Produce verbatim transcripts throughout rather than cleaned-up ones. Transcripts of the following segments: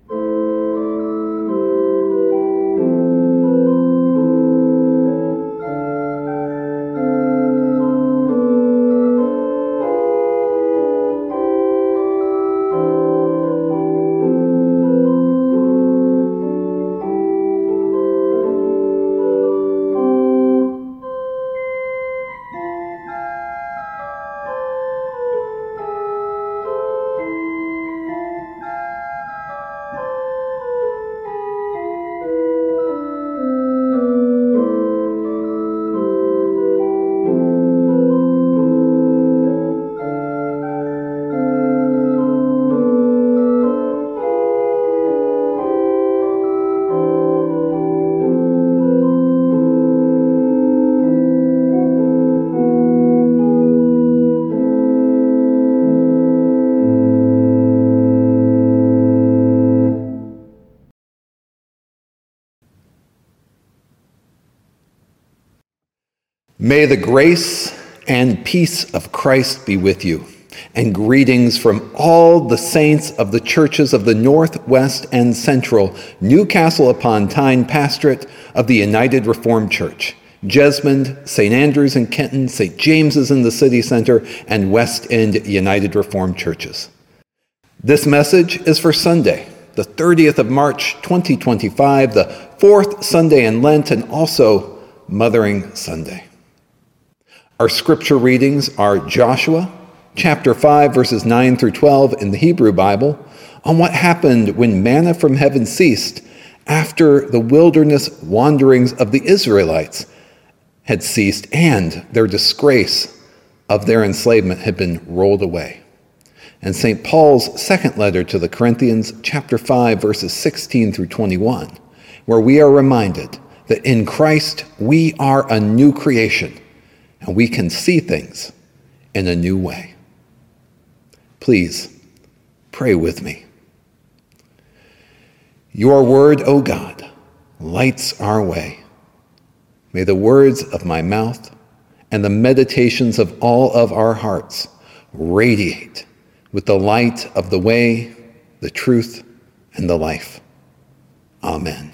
May the grace and peace of Christ be with you, and greetings from all the saints of the churches of the North, West, and Central Newcastle upon Tyne Pastorate of the United Reformed Church, Jesmond, Saint Andrews in Kenton, Saint James's in the City Center, and West End United Reformed Churches. This message is for Sunday, the thirtieth of March, twenty twenty-five, the fourth Sunday in Lent, and also Mothering Sunday. Our scripture readings are Joshua, chapter five, verses nine through twelve in the Hebrew Bible, on what happened when manna from heaven ceased after the wilderness wanderings of the Israelites had ceased and their disgrace of their enslavement had been rolled away. And Saint Paul's second letter to the Corinthians, chapter five, verses sixteen through twenty-one, where we are reminded that in Christ we are a new creation, and we can see things in a new way. Please pray with me. Your word, O God, lights our way. May the words of my mouth and the meditations of all of our hearts radiate with the light of the way, the truth, and the life. Amen.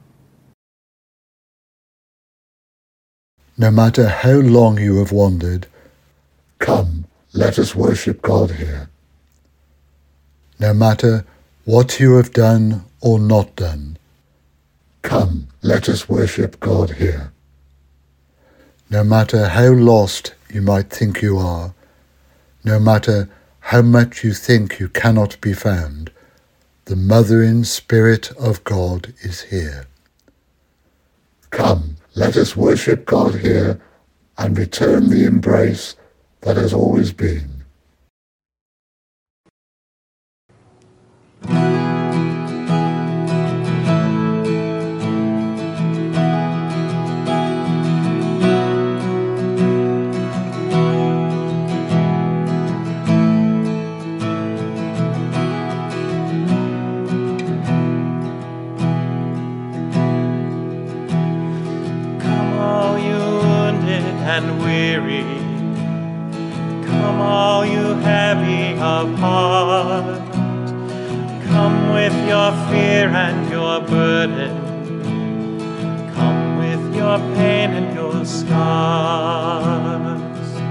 No matter how long you have wandered, come, let us worship God here. No matter what you have done or not done, come, let us worship God here. No matter how lost you might think you are, no matter how much you think you cannot be found, the mothering Spirit of God is here. Come, let us worship God here and return the embrace that has always been. And weary, come all you heavy of heart, come with your fear and your burden, come with your pain and your scars,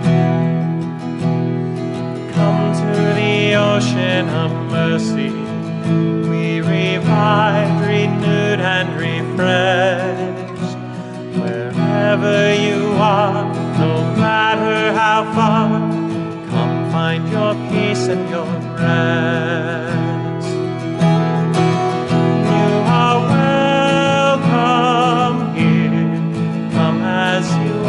come to the ocean of mercy, we revive, renewed and refreshed, wherever you are. No matter how far, come find your peace and your rest. You are welcome here, come as you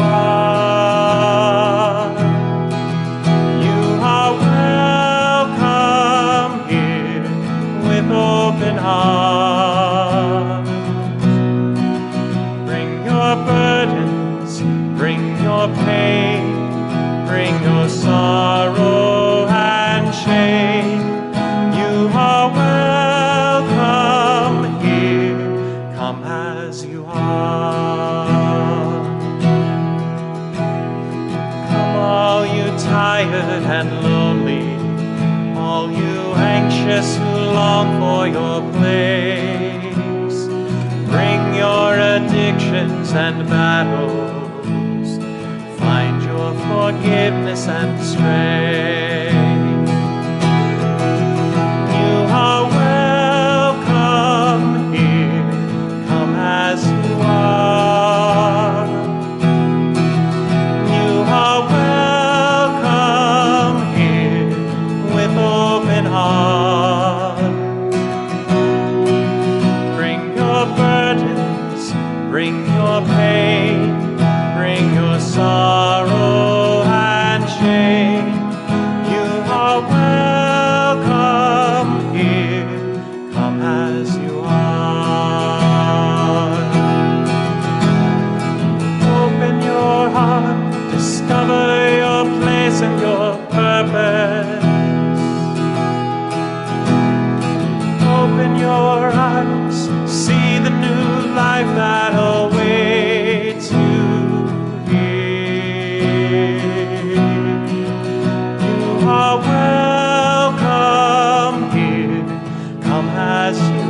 are. You are welcome here with open arms. Bring your burdens, bring your pain, bring your sorrow and shame. You are welcome here, come as you are. Come all you tired and lonely, all you anxious righteous who long for your place. Bring your addictions and battles. Find your forgiveness and strength. You are welcome here. Come as you are. You are welcome here with open heart. Bring your burdens, bring your pain, bring your sorrow and shame. You are welcome here. Come as you are. Open your heart, discover your place and your purpose. Open your eyes, see the new life that awaits you here. You are welcome here. Come as you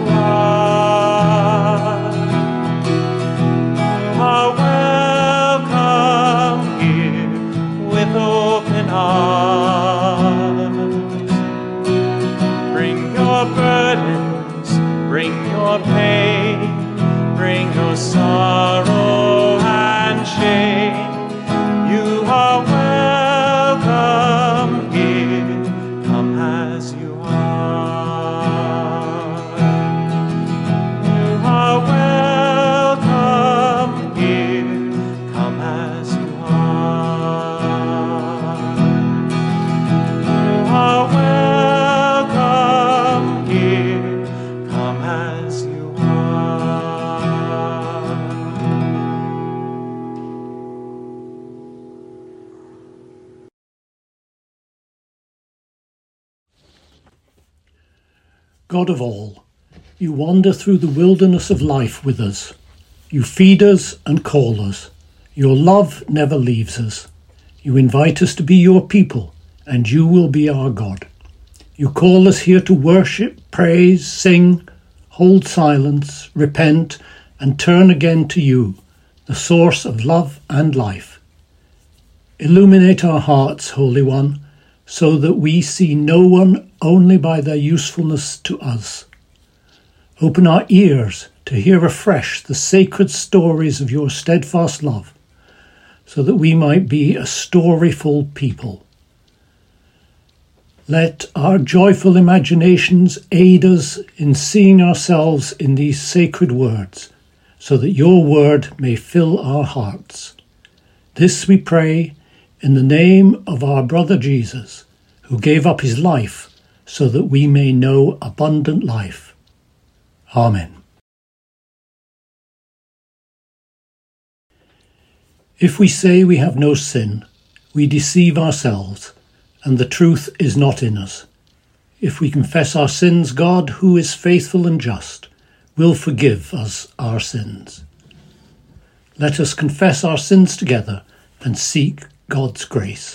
are. You are welcome here with open arms. Bring your burdens, bring your pain, bring your sorrow and shame. You are welcome here. Come as you are. You are welcome here. Come as you are. You are welcome here. Come as you are. God of all, you wander through the wilderness of life with us. You feed us and call us. Your love never leaves us. You invite us to be your people, and you will be our God. You call us here to worship, praise, sing, hold silence, repent, and turn again to you, the source of love and life. Illuminate our hearts, Holy One, so that we see no one only by their usefulness to us. Open our ears to hear afresh the sacred stories of your steadfast love, so that we might be a storyful people. Let our joyful imaginations aid us in seeing ourselves in these sacred words, so that your word may fill our hearts. This we pray in the name of our brother Jesus, who gave up his life so that we may know abundant life. Amen. If we say we have no sin, we deceive ourselves, and the truth is not in us. If we confess our sins, God, who is faithful and just, will forgive us our sins. Let us confess our sins together and seek God's grace.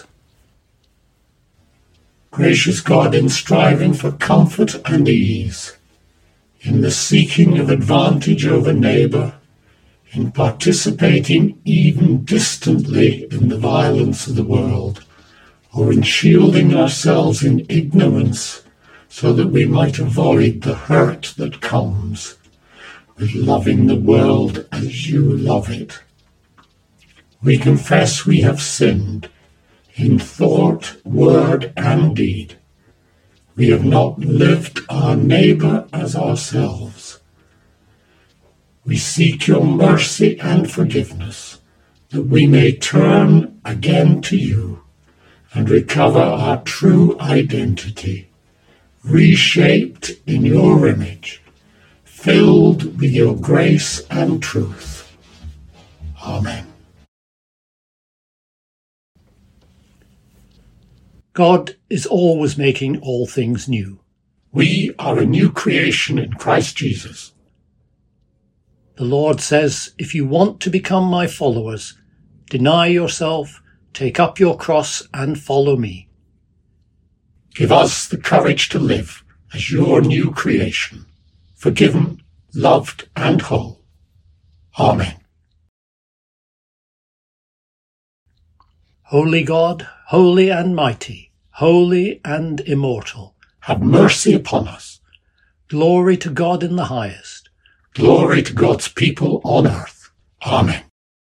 Gracious God, in striving for comfort and ease, in the seeking of advantage over neighbour, in participating even distantly in the violence of the world, or in shielding ourselves in ignorance so that we might avoid the hurt that comes with loving the world as you love it. We confess we have sinned in thought, word, and deed. We have not lived our neighbour as ourselves. We seek your mercy and forgiveness, that we may turn again to you and recover our true identity, reshaped in your image, filled with your grace and truth. Amen. God is always making all things new. We are a new creation in Christ Jesus. The Lord says, if you want to become my followers, deny yourself, take up your cross and follow me. Give us the courage to live as your new creation, forgiven, loved and whole. Amen. Holy God, holy and mighty, holy and immortal, Have mercy upon us. glory to God in the highest. Glory to God's people on earth. Amen.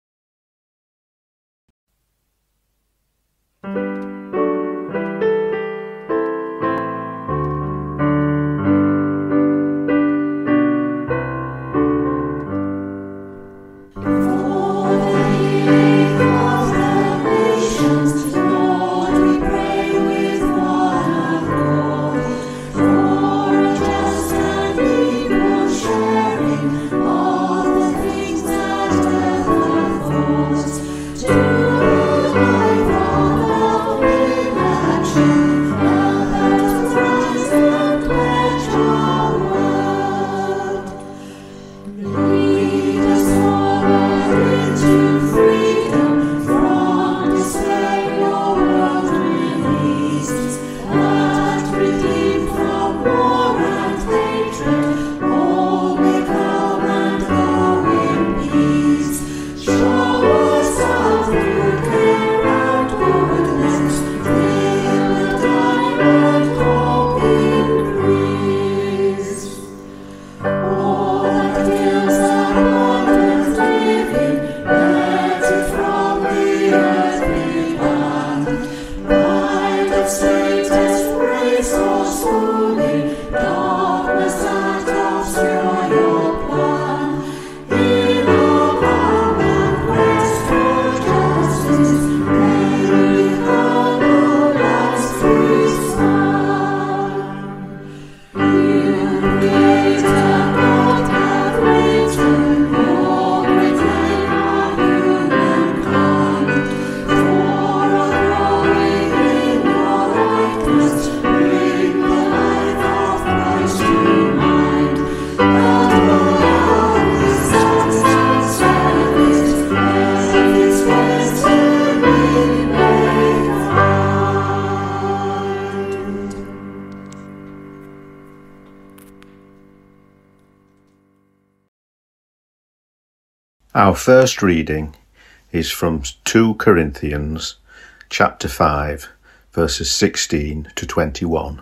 Our first reading is from two Corinthians chapter five, verses sixteen to twenty-one.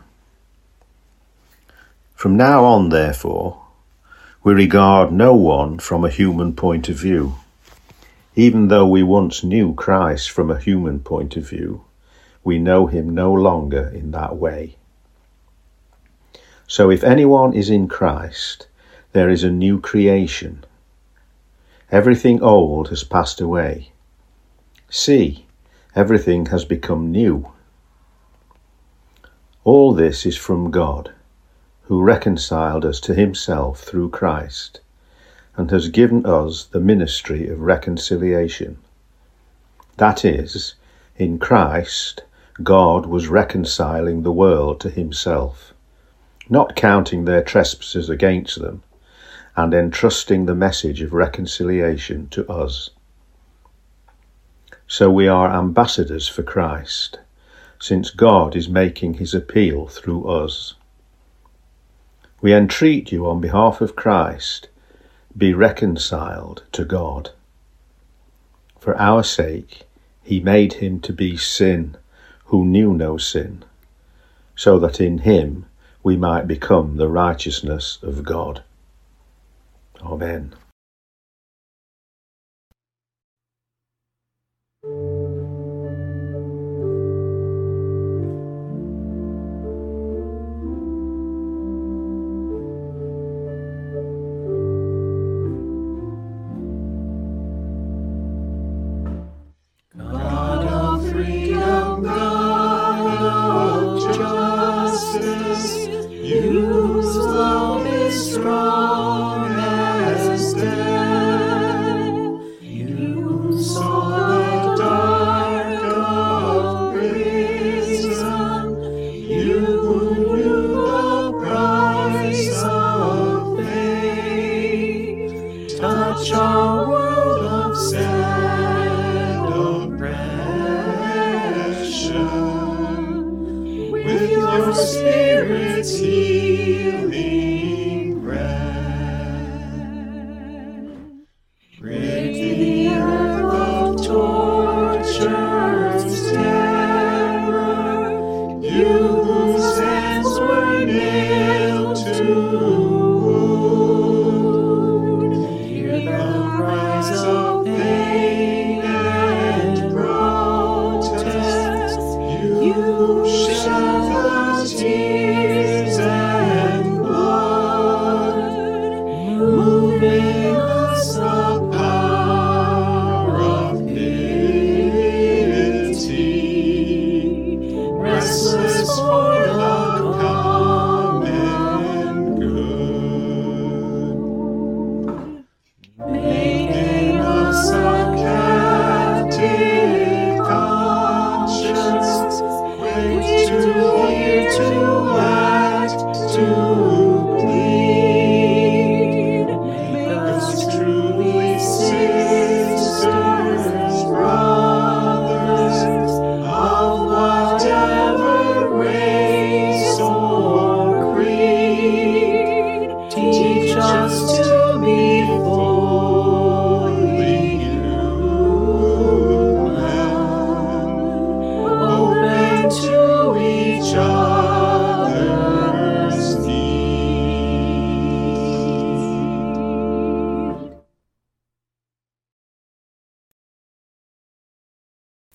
From now on, therefore, we regard no one from a human point of view. Even though we once knew Christ from a human point of view, we know him no longer in that way. So if anyone is in Christ, there is a new creation. Everything old has passed away. See, everything has become new. All this is from God, who reconciled us to himself through Christ, and has given us the ministry of reconciliation. That is, in Christ, God was reconciling the world to himself, not counting their trespasses against them, and entrusting the message of reconciliation to us. So we are ambassadors for Christ, since God is making his appeal through us. We entreat you on behalf of Christ, be reconciled to God. For our sake, he made him to be sin, who knew no sin, so that in him we might become the righteousness of God. Amen. God of freedom, God of justice, whose love is strong as death. You saw the dark of prison, you who knew the price of faith. Touch our world of celebration with your Spirit's healing.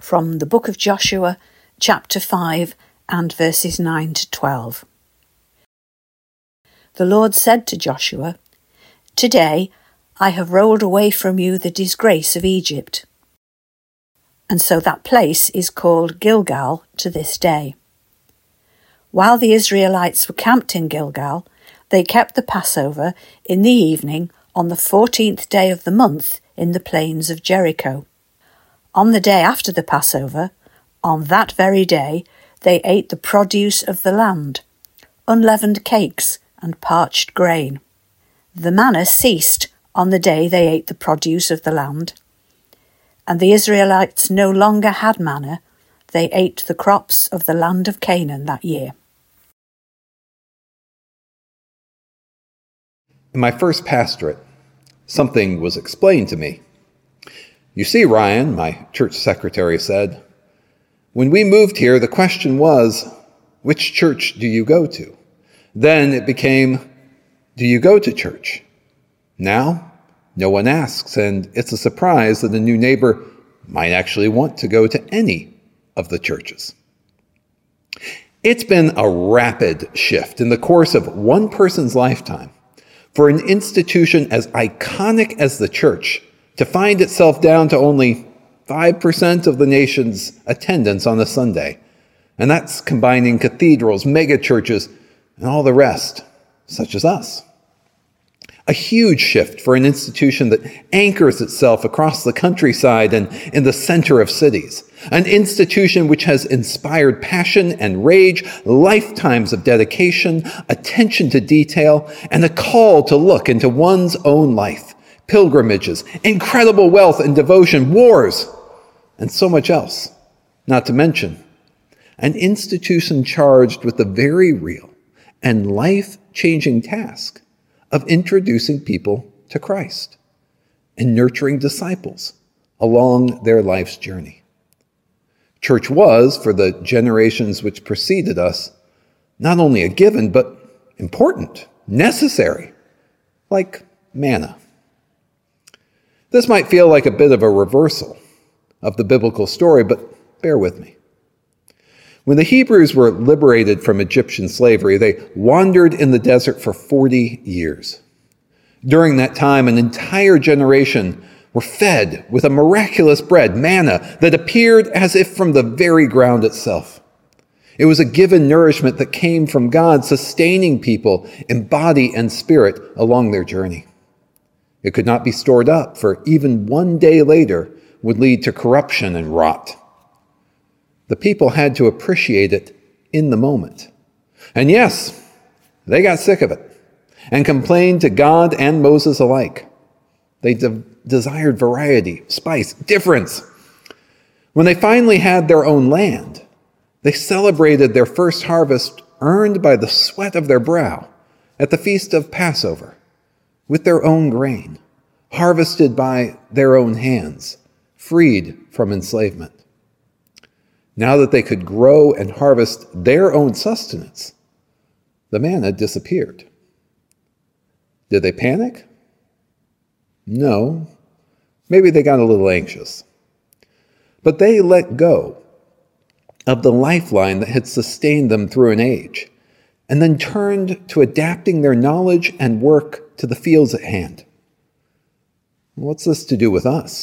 from the book of Joshua, chapter five, and verses nine to twelve. The Lord said to Joshua, "Today I have rolled away from you the disgrace of Egypt." And so that place is called Gilgal to this day. While the Israelites were camped in Gilgal, they kept the Passover in the evening on the fourteenth day of the month in the plains of Jericho. On the day after the Passover, on that very day, they ate the produce of the land, unleavened cakes and parched grain. The manna ceased on the day they ate the produce of the land, and the Israelites no longer had manna. They ate the crops of the land of Canaan that year. In my first pastorate, something was explained to me. "You see, Ryan," my church secretary said, "when we moved here, the question was, which church do you go to? Then it became, do you go to church? Now, no one asks, and it's a surprise that a new neighbor might actually want to go to any of the churches." It's been a rapid shift in the course of one person's lifetime for an institution as iconic as the church to find itself down to only five percent of the nation's attendance on a Sunday. And that's combining cathedrals, megachurches, and all the rest, such as us. A huge shift for an institution that anchors itself across the countryside and in the center of cities. An institution which has inspired passion and rage, lifetimes of dedication, attention to detail, and a call to look into one's own life, pilgrimages, incredible wealth and devotion, wars, and so much else. Not to mention, an institution charged with the very real and life-changing task of introducing people to Christ and nurturing disciples along their life's journey. Church was, for the generations which preceded us, not only a given, but important, necessary, like manna. This might feel like a bit of a reversal of the biblical story, but bear with me. When the Hebrews were liberated from Egyptian slavery, they wandered in the desert for forty years. During that time, an entire generation were fed with a miraculous bread, manna, that appeared as if from the very ground itself. It was a given nourishment that came from God, sustaining people in body and spirit along their journey. It could not be stored up, for even one day later would lead to corruption and rot. The people had to appreciate it in the moment. And yes, they got sick of it and complained to God and Moses alike. They de- desired variety, spice, difference. When they finally had their own land, they celebrated their first harvest earned by the sweat of their brow at the feast of Passover with their own grain, harvested by their own hands, freed from enslavement. Now that they could grow and harvest their own sustenance, the manna disappeared. Did they panic? No. Maybe they got a little anxious. But they let go of the lifeline that had sustained them through an age, and then turned to adapting their knowledge and work to the fields at hand. What's this to do with us?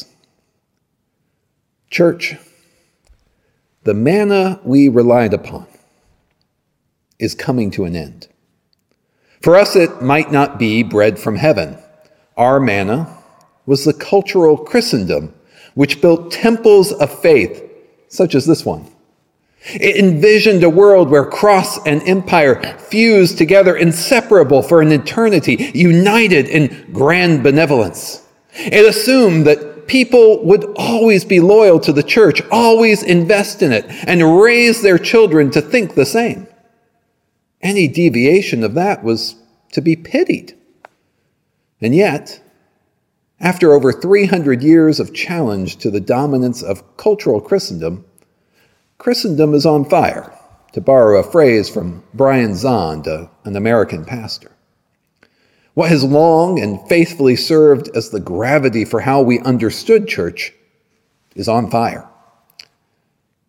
Church, the manna we relied upon is coming to an end. For us, it might not be bread from heaven. Our manna was the cultural Christendom, which built temples of faith, such as this one. It envisioned a world where cross and empire fused together, inseparable for an eternity, united in grand benevolence. It assumed that people would always be loyal to the church, always invest in it, and raise their children to think the same. Any deviation of that was to be pitied. And yet, after over three hundred years of challenge to the dominance of cultural Christendom, Christendom is on fire, to borrow a phrase from Brian Zahnd, an American pastor. What has long and faithfully served as the gravity for how we understood church is on fire.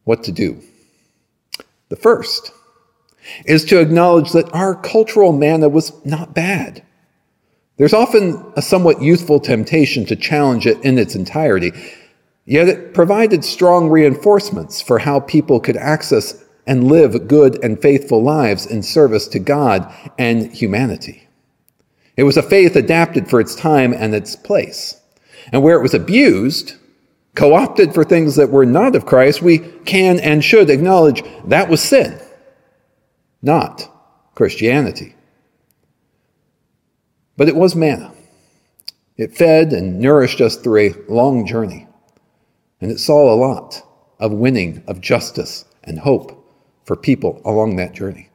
what to do. The first is to acknowledge that our cultural manna was not bad. There's often a somewhat youthful temptation to challenge it in its entirety, yet it provided strong reinforcements for how people could access and live good and faithful lives in service to God and humanity. It was a faith adapted for its time and its place. And where it was abused, co-opted for things that were not of Christ, we can and should acknowledge that was sin, not Christianity. But it was manna. It fed and nourished us through a long journey, and it saw a lot of winning of justice and hope for people along that journey.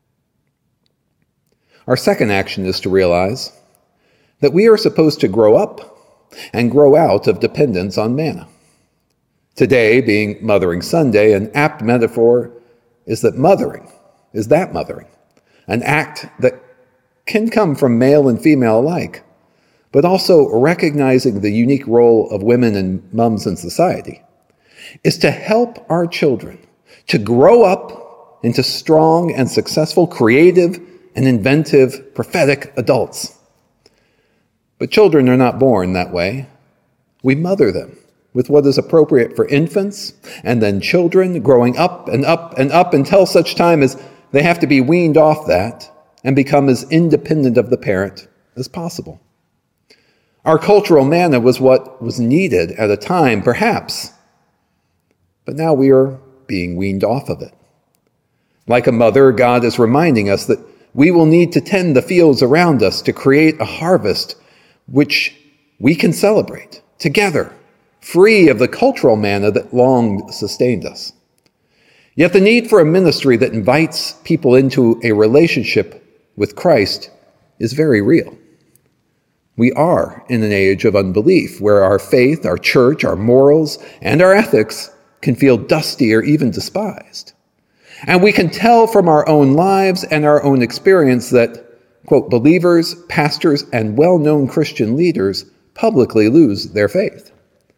Our second action is to realize that we are supposed to grow up and grow out of dependence on manna. Today, being Mothering Sunday, an apt metaphor is that mothering is that mothering, an act that can come from male and female alike, but also recognizing the unique role of women and moms in society, is to help our children to grow up into strong and successful, creative and inventive, prophetic adults. But children are not born that way. We mother them with what is appropriate for infants, and then children growing up and up and up until such time as they have to be weaned off that and become as independent of the parent as possible. Our cultural manna was what was needed at a time, perhaps, but now we are being weaned off of it. Like a mother, God is reminding us that we will need to tend the fields around us to create a harvest which we can celebrate together, free of the cultural manna that long sustained us. Yet the need for a ministry that invites people into a relationship with Christ is very real. We are in an age of unbelief where our faith, our church, our morals, and our ethics can feel dusty or even despised. And we can tell from our own lives and our own experience that, quote, believers, pastors, and well-known Christian leaders publicly lose their faith.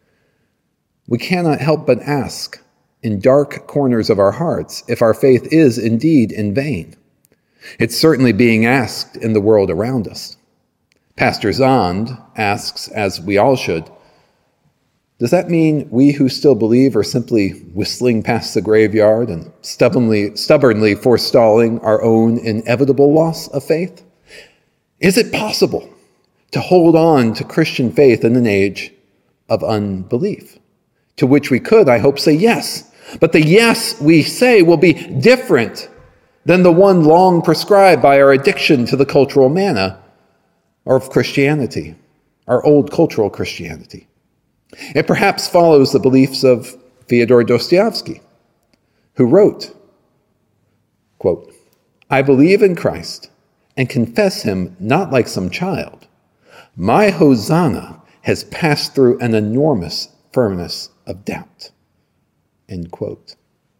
We cannot help but ask, in dark corners of our hearts, if our faith is indeed in vain. It's certainly being asked in the world around us. Pastor Zond asks, as we all should, does that mean we who still believe are simply whistling past the graveyard and stubbornly, stubbornly forestalling our own inevitable loss of faith? Is it possible to hold on to Christian faith in an age of unbelief? To which we could, I hope, say yes. But the yes we say will be different than the one long prescribed by our addiction to the cultural manna of Christianity, our old cultural Christianity. It perhaps follows the beliefs of Fyodor Dostoevsky, who wrote, quote, I believe in Christ and confess him not like some child. My hosanna has passed through an enormous furnace of doubt, end quote.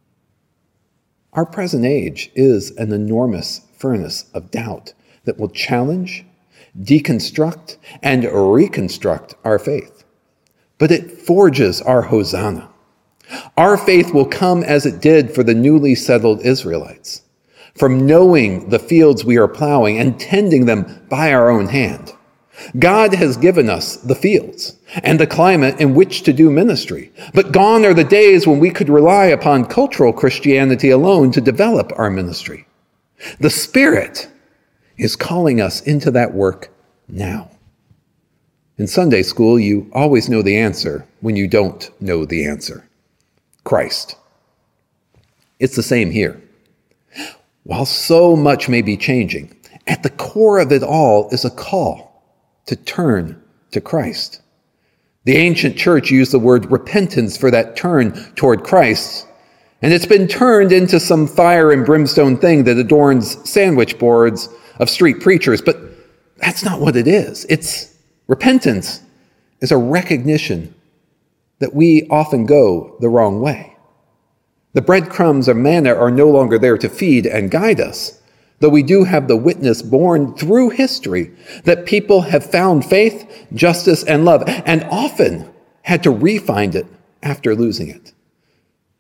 Our present age is an enormous furnace of doubt that will challenge, deconstruct, and reconstruct our faith. But it forges our hosanna. Our faith will come as it did for the newly settled Israelites, from knowing the fields we are plowing and tending them by our own hand. God has given us the fields and the climate in which to do ministry, but gone are the days when we could rely upon cultural Christianity alone to develop our ministry. The Spirit is calling us into that work now. In Sunday school, you always know the answer when you don't know the answer. Christ. It's the same here. While so much may be changing, at the core of it all is a call to turn to Christ. The ancient church used the word repentance for that turn toward Christ, and it's been turned into some fire and brimstone thing that adorns sandwich boards of street preachers, but that's not what it is. It's repentance is a recognition that we often go the wrong way. The breadcrumbs of manna are no longer there to feed and guide us, though we do have the witness borne through history that people have found faith, justice, and love, and often had to re-find it after losing it.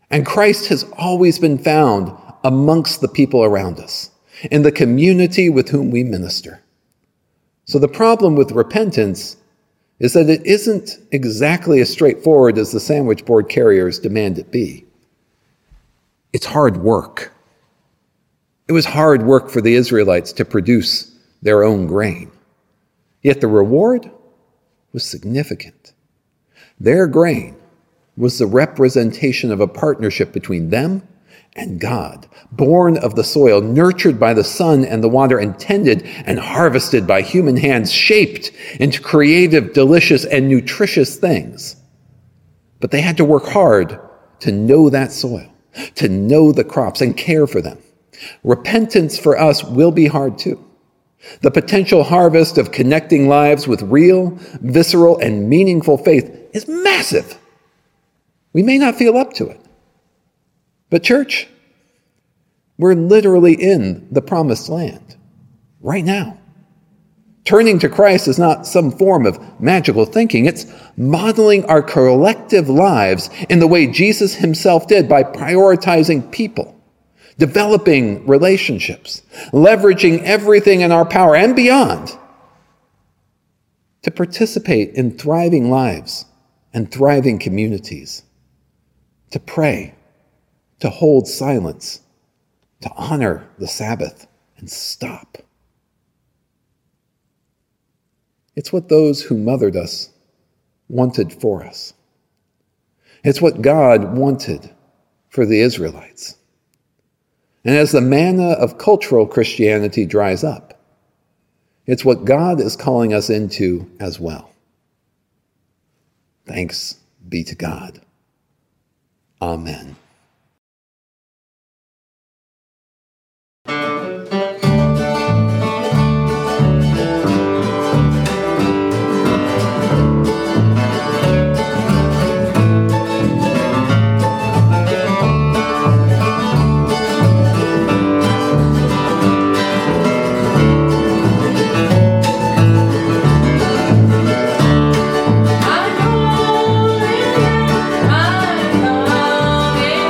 And Christ has always been found amongst the people around us, in the community with whom we minister. So the problem with repentance is that it isn't exactly as straightforward as the sandwich board carriers demand it be. It's hard work. It was hard work for the Israelites to produce their own grain. Yet the reward was significant. Their grain was the representation of a partnership between them and God, born of the soil, nurtured by the sun and the water, and tended and harvested by human hands, shaped into creative, delicious, and nutritious things. But they had to work hard to know that soil, to know the crops and care for them. Repentance for us will be hard too. The potential harvest of connecting lives with real, visceral, and meaningful faith is massive. We may not feel up to it. But church, we're literally in the promised land right now. Turning to Christ is not some form of magical thinking. It's modeling our collective lives in the way Jesus himself did by prioritizing people, developing relationships, leveraging everything in our power and beyond to participate in thriving lives and thriving communities, to pray, to hold silence, to honor the Sabbath and stop. It's what those who mothered us wanted for us. It's what God wanted for the Israelites. And as the manna of cultural Christianity dries up, it's what God is calling us into as well. Thanks be to God. Amen. I'm going, I'm going.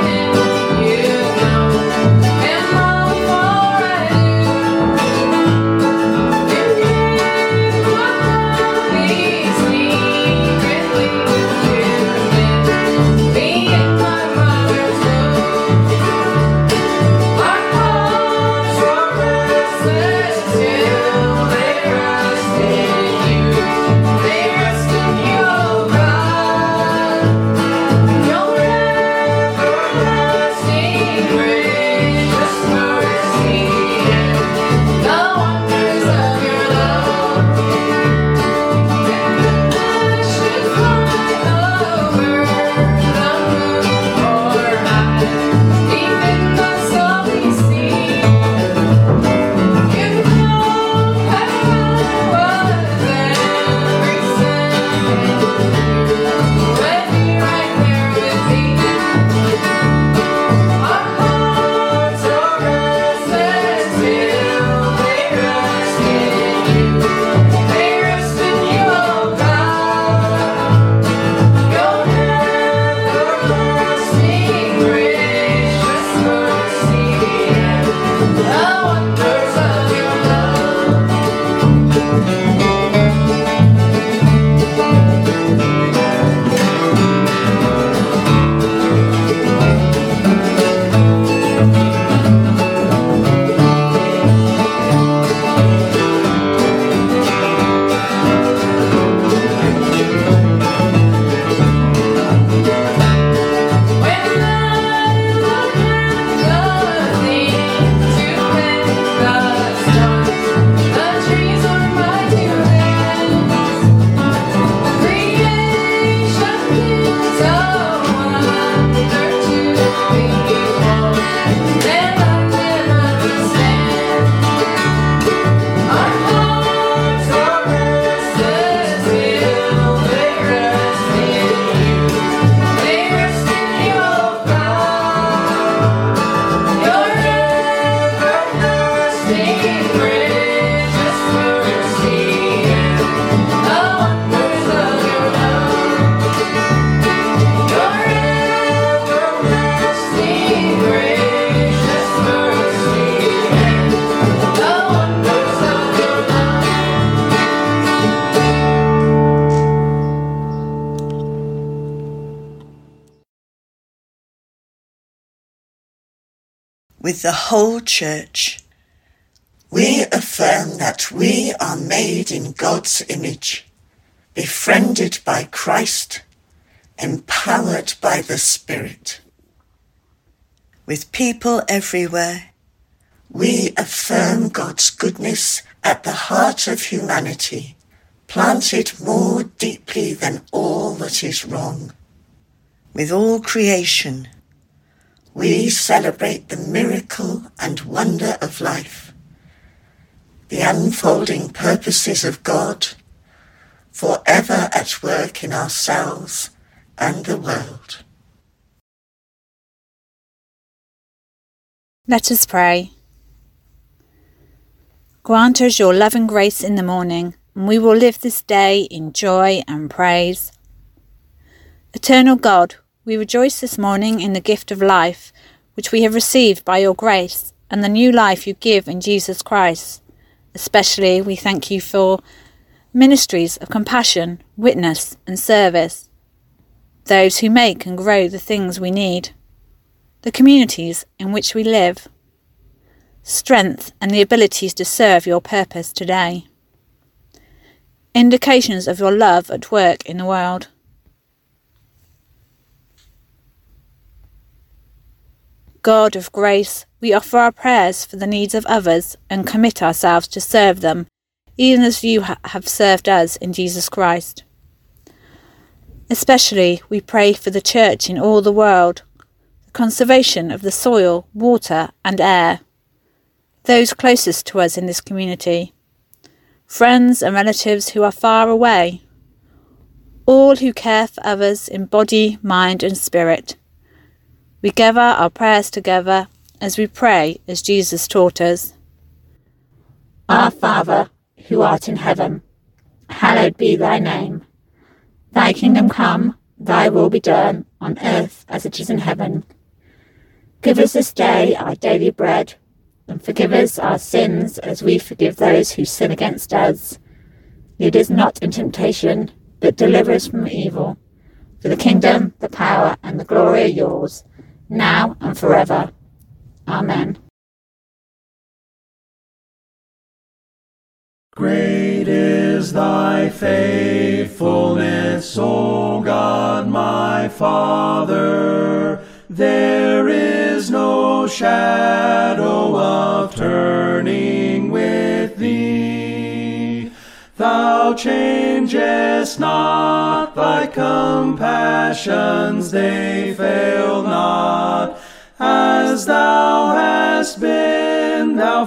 with the whole Church. We affirm that we are made in God's image, befriended by Christ, empowered by the Spirit. With people everywhere, we affirm God's goodness at the heart of humanity, planted more deeply than all that is wrong. With all creation, we celebrate the miracle and wonder of life, the unfolding purposes of God, forever at work in ourselves and the world. Let us pray. Grant us your loving grace in the morning, and we will live this day in joy and praise. Eternal God, we rejoice this morning in the gift of life, which we have received by your grace, and the new life you give in Jesus Christ. Especially we thank you for ministries of compassion, witness and service, those who make and grow the things we need, the communities in which we live, strength and the abilities to serve your purpose today, indications of your love at work in the world. God of grace, we offer our prayers for the needs of others and commit ourselves to serve them, even as you ha- have served us in Jesus Christ. Especially we pray for the Church in all the world, the conservation of the soil, water and air, those closest to us in this community, friends and relatives who are far away, all who care for others in body, mind and spirit. We gather our prayers together as we pray as Jesus taught us. Our Father, who art in heaven, hallowed be thy name. Thy kingdom come, thy will be done, on earth as it is in heaven. Give us this day our daily bread, and forgive us our sins as we forgive those who sin against us. Lead us not into temptation, but deliver us from evil. For the kingdom, the power, and the glory are yours, now and forever. Amen. Great is thy faithfulness, O God my Father. There is no shadow of turning with thee. Thou changest not, thy compassions, they fail not. As thou hast been, thou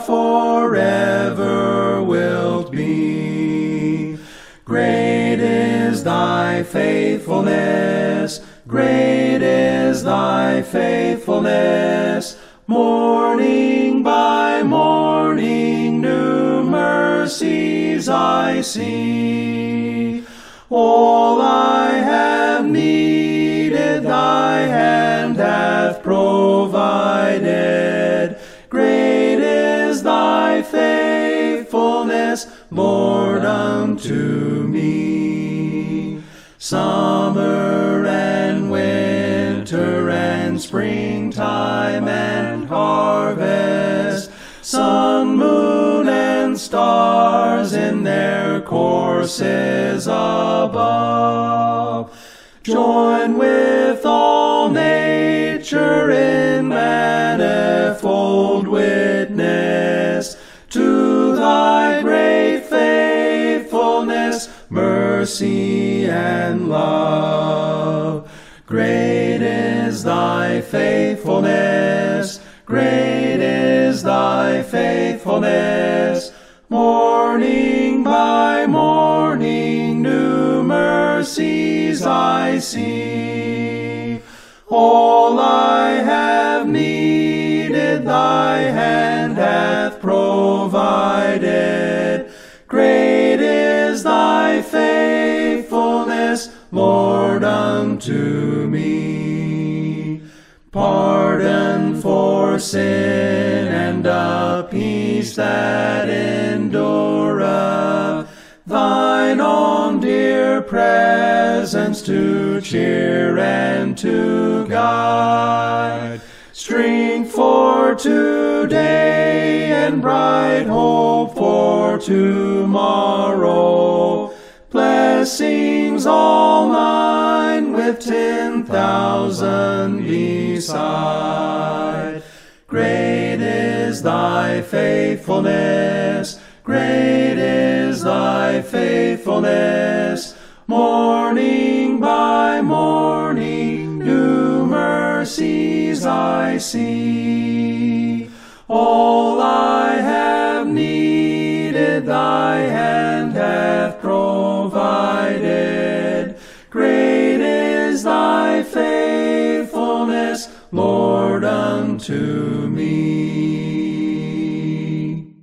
forever wilt be. Great is thy faithfulness, great is thy faithfulness. Morning by morning new mercies I see. All I have needed thy hand hath provided. Great is thy faithfulness, Lord, unto me. Summer and winter and springtime and harvest, sun, moon, and stars in their courses above, join with all nature in manifold witness to thy great faithfulness, mercy, and love. Great is thy faithfulness, great is thy faithfulness. Morning by morning new mercies I see. All I have needed thy hand hath provided. Great is thy faithfulness, Lord, unto me. Pardon for sin and a peace that endureth, thine own dear presence to cheer and to guide, strength for today and bright hope for tomorrow. Blessings all mine with ten thousand beside. Great is thy faithfulness, great is thy faithfulness. Morning by morning, new mercies I see. All I have needed, thy hand hath provided. Great is thy faithfulness, Lord, unto me.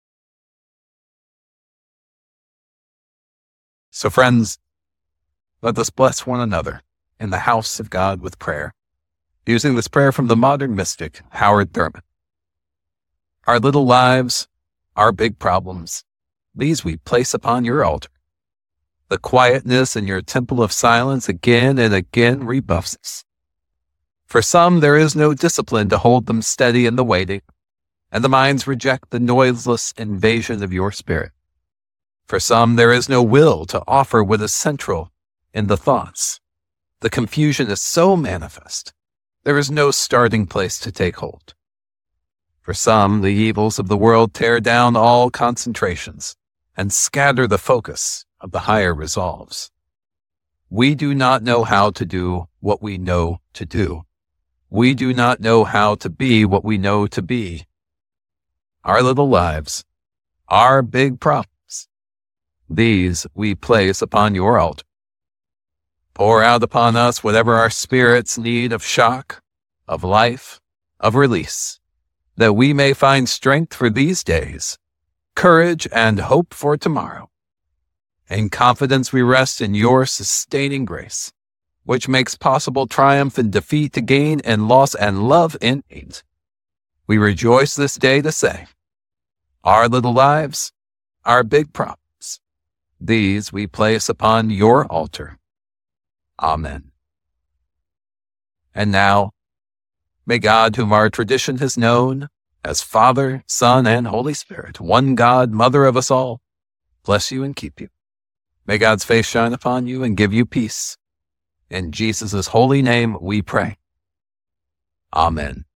So, friends, let us bless one another in the house of God with prayer, using this prayer from the modern mystic Howard Thurman. Our little lives, our big problems, these we place upon your altar. The quietness in your temple of silence again and again rebuffs us. For some, there is no discipline to hold them steady in the waiting, and the minds reject the noiseless invasion of your spirit. For some, there is no will to offer what is central in the thoughts. The confusion is so manifest, there is no starting place to take hold. For some, the evils of the world tear down all concentrations and scatter the focus of the higher resolves. We do not know how to do what we know to do. We do not know how to be what we know to be. Our little lives, our big problems, these we place upon your altar. Pour out upon us whatever our spirits need of shock, of life, of release, that we may find strength for these days, courage and hope for tomorrow. In confidence we rest in your sustaining grace, which makes possible triumph in defeat to gain and loss and love in hate. We rejoice this day to say, our little lives, our big problems, these we place upon your altar. Amen. And now, may God, whom our tradition has known as Father, Son, and Holy Spirit, one God, Mother of us all, bless you and keep you. May God's face shine upon you and give you peace. In Jesus' holy name we pray. Amen.